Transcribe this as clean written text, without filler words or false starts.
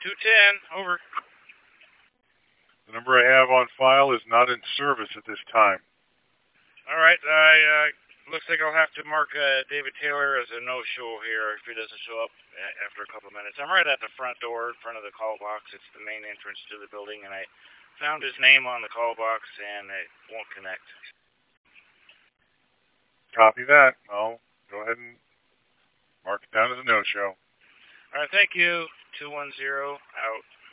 210, over. The number I have on file is not in service at this time. All right, looks like I'll have to mark David Taylor as a no-show here if he doesn't show up after a couple of minutes. I'm right at the front door in front of the call box. It's the main entrance to the building, and I found his name on the call box, and it won't connect. Copy that. I'll go ahead and mark it down as a no-show. All right, thank you. 210, out.